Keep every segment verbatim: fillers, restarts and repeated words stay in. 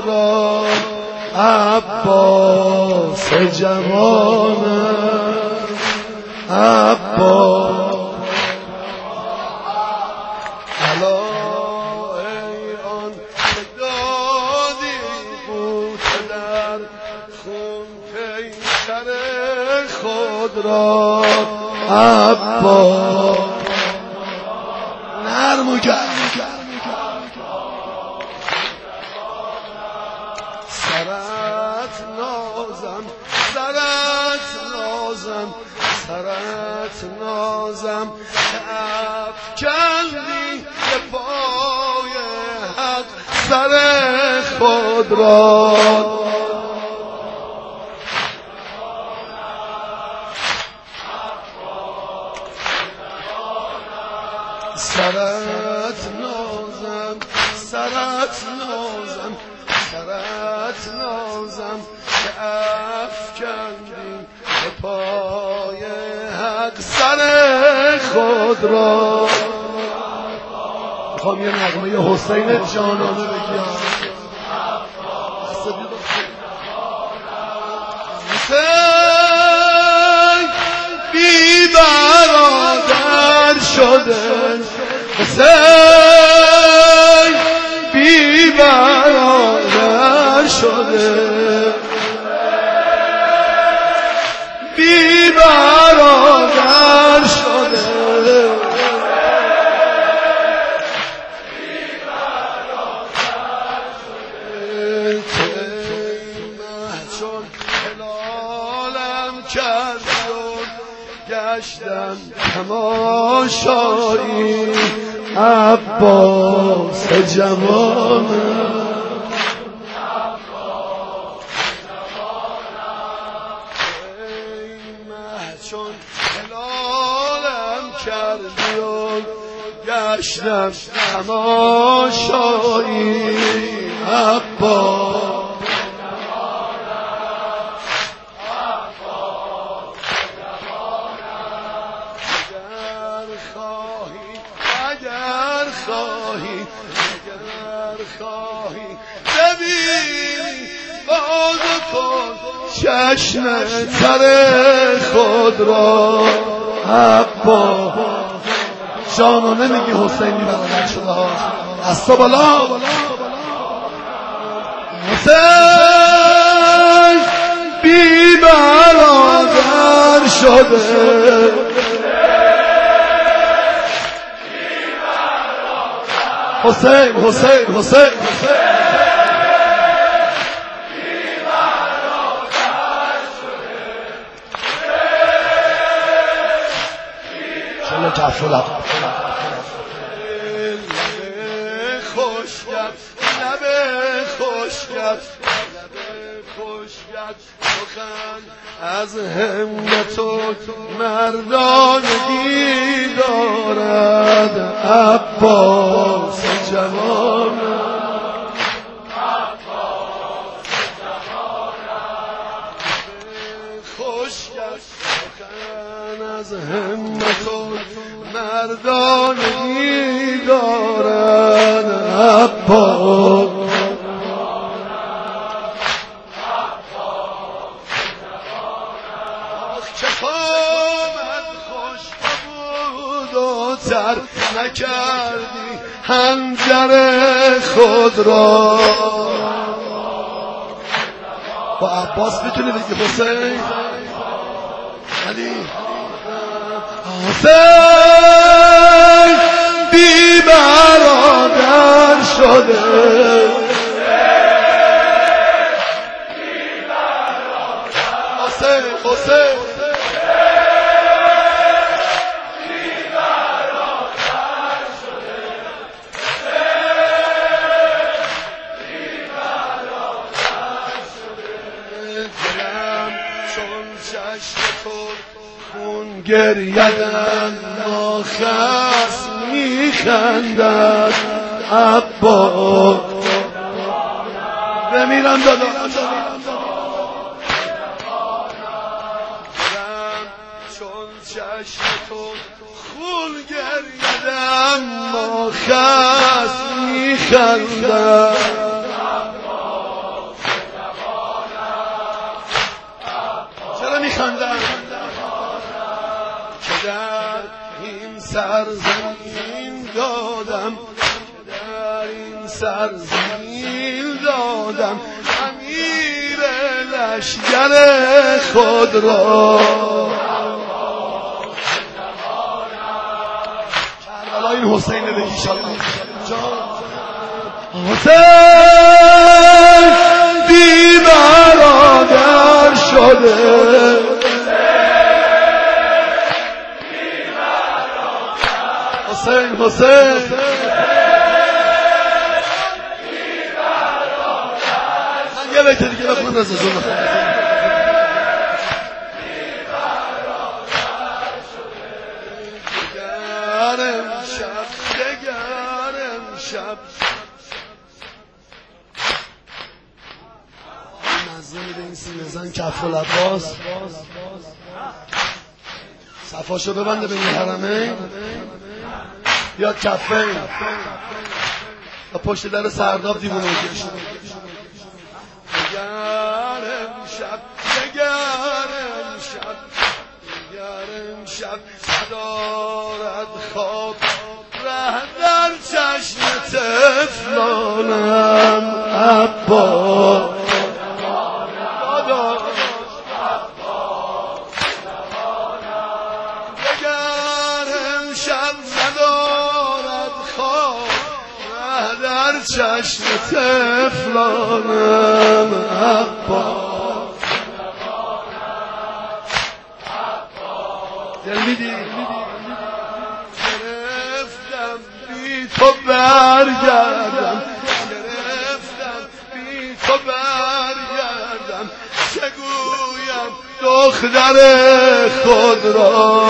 را عباس جوانم عباس الا ای آن که دادی بود در خون پیکر خود را عباس نرم و گرم سرت نازم سرت نازم سرت نازم که افکندی به پای حق سر خود را سرت نازم سرت نازم سرت نازم که افکندی به پای حق سر خود را میخوام یه نغمه حسین جانانه بگیم حسین بی برادر شده حسین بی برادر شده بی برادر شده چون هلالم کردم گشتم تماشایی عباس جوانم چون هلالم کردی و گشتم تماشایی عباس اگر خواهی اگر خواهی ببینی باز کن چشم تر خود را عباس جانانه میگی حسینی برادر شده ها از تو بالا حسین بی برادر شده حسین حسین حسین چلو کف شدم خوشگت لبه خوشگت لبه خوشگت سخن از همت و مردانگی دارد عباس جوانم عباس جوانم خوشگت سخن از همت و مردانگی دارد عباس تر نکردی حنجر خود را با عباس میتونی بگی حسین علی حسین بی برادر شده حسین حسین خون گریدن ناخس میخندد عباس بمیرم دادا چون چشم تو خون گریدن ناخس میخندد میخندم که در این سرزمین دادم که در این سرزمین دادم امیر لشگر خود را کربلا این حسین بگی شالله حسین بی برادر شده حسین حسین یه بیت دیگه بخون رضا جون دگرم شب دگرم شب مزه میده این سینه زن کف و لباس صفاشو ببنده به این حرمه بیاد کفه و پشت در سرداب دیوونه بکش دگرم شب دگرم شب دگرم شب ندارد خواب ره در چشم طفلانم عباس دگرم شب ندارد خواب ره در چشم طفلانم عباس دل میدی گرفتم بی تو برگردم گرفتم بی تو برگردم چگویم دختر خود را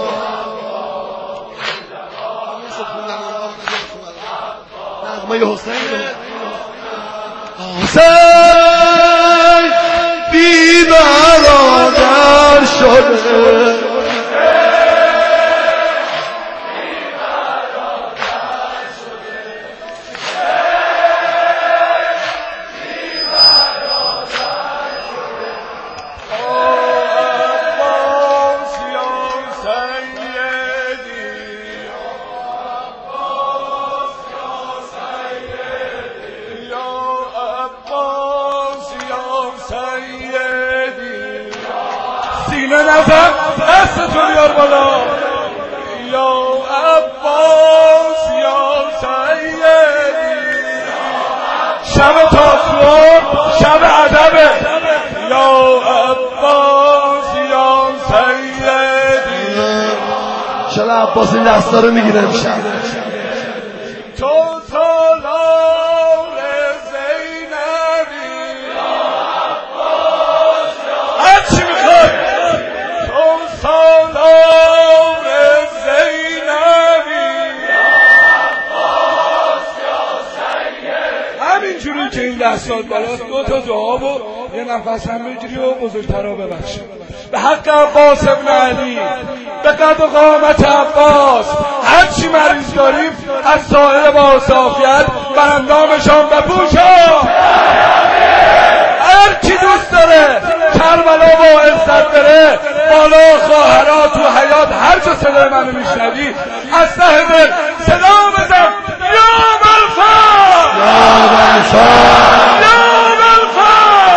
نغمه حسین حسین بی برادر شده نظر دست تو بیار بالا یا عباس یا سیدی شب تاسوع شب ادبه یا عباس یا سیدی شب عباس این دستا رو میگیره امشب تو سالار زینبی یا عباس هر چی میخواد سالار زینبی همینجوری که این دستات بالاست دو تا دعا و یه نفس هم بگیری و بزرگترها ببخشی به حق عباس ابن علی به قد و قامت عباس هرچی مریض داریم از ظاهر با صافیت بر اندامشان بپوشا هر کی دوست داره کربلا با عزت بره بالا خواهرها تو حیات هر جا صدای منو میشنوی از ته دل صدا بزن یا ملفا یا ملفا یا ملفا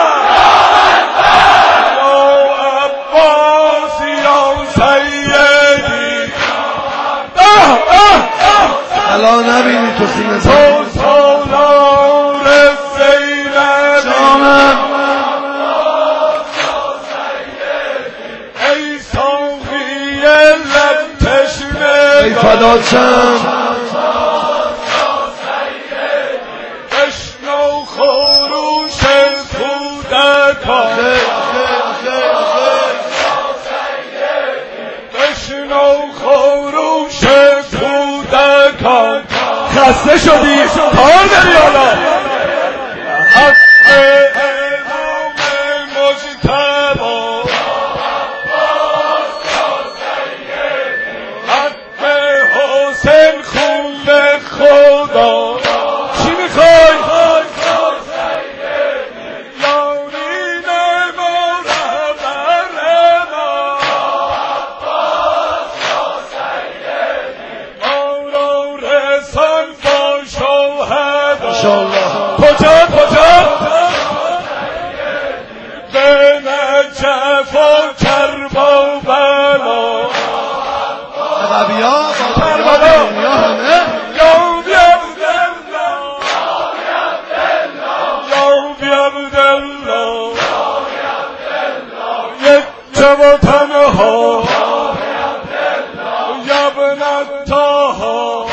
یا عباس یا سیدی اه اه اه الان نبینی تو سینه تو سالار زینبی جامم ای فدات شم بشنو خروش کودکان بشنو خروش کودکان خسته شدی کار داری حالا حق امام مجتبی حسین خون خدا چی میخوای؟ یارین ما رهبر عربیا با دنیا همه یا بی عبدالله یا بی عبدالله یک و تنها یا ابن الطاها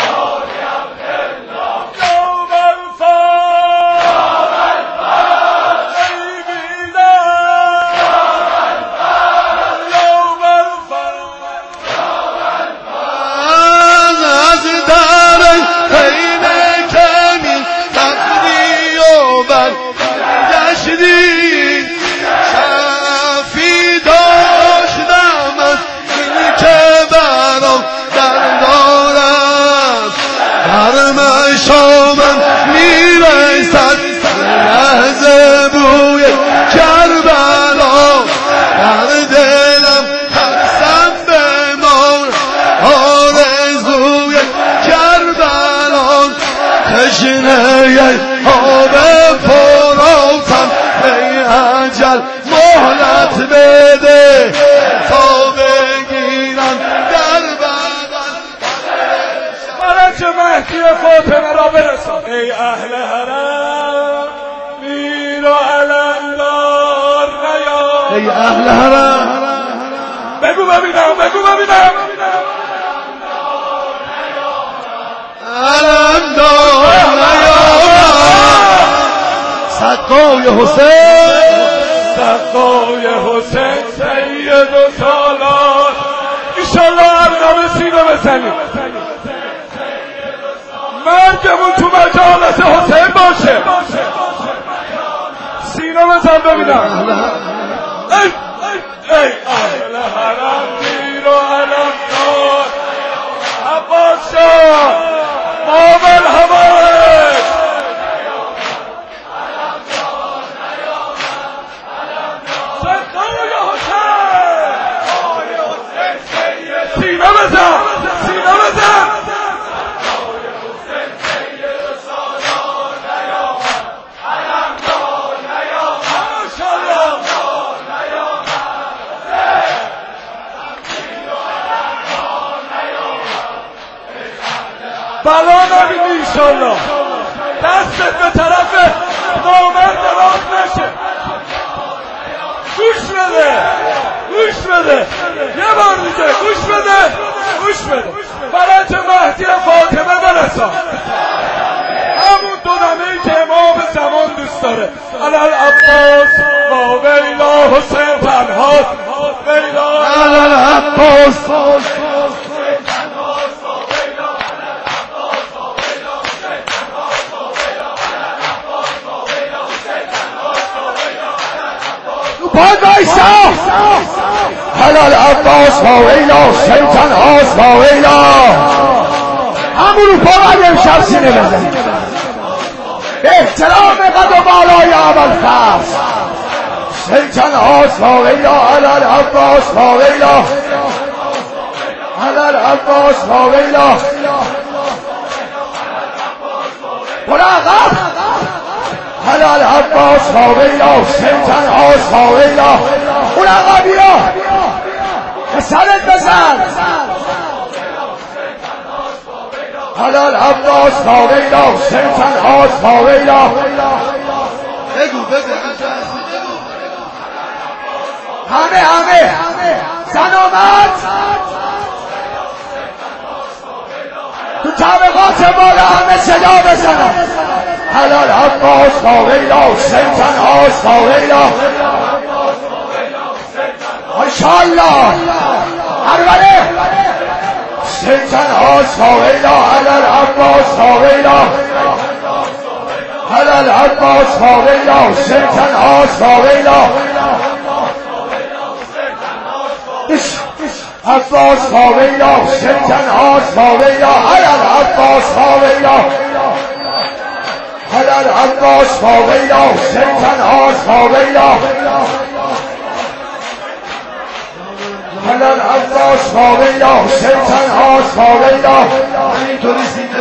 شامم میرسد لحظه بوی کربلا در دلم ترسم بمار آرزوی کربلا تشنه آب فراتم ای اجل مهلت بده تا بگیرم در بدن فرج مهدی فاطمه را برسان ای اهل حرم میر و علمدار نیا ای اهل حرم بگو ببینم بگو ببینم علمدار نیا سقای حسین سقای حسین سید و سالار ایشالله ارنام سینو بزنیم مرگمون تو مجالس حسین باشه سینو بزن ببینم ای ای اهل حرم میر و علمدار عباس شاه مامل حوائج سقای حسین سینو بزن سینو بزن بلا نبینی ایشالله دستت به طرف نامرد دراز نشه گوش بده گوش بده یه بار دیگه گوش بده گوش بده فرج مهدی فاطمه برسان همون دو نمه‌ای که امام زمان دوست داره علال عباس ما ویلا حسین تنهاست ویلا علال عباس پای بایستا حلال عباس با ویلا حسین تنهاست با ویلا همون رو پا باید امشب سینه بزنیم به احترام قد و بالای اول فرس حسین تنهاست با ویلا حلال عباس با ویلا حلال عباس با ویلا مراقب حلال عباس با ویلا حسین تنهاست با ویلا اون آقا بیا سرت بزن حلال عباس با ویلا حسین تنهاست با ویلا بگو بگو همه همه زن آمد تو طبقات بالا همه صدا بزنن حلال عباس با ویلا حسین تنهاست با ویلا ماشاءالله هرونه حسین تنهاست با ویلا حلال عباس با ویلا حلال عباس با ویلا حسین تنهاست با ویلا عباس با ویلا حسین تنهاست با ویلا حلال عباس با ویلا حلال عباس با ویلا حسین تنهاست با ویلا حلال عباس با ویلا حسین تنهاست با ویلا اینطوری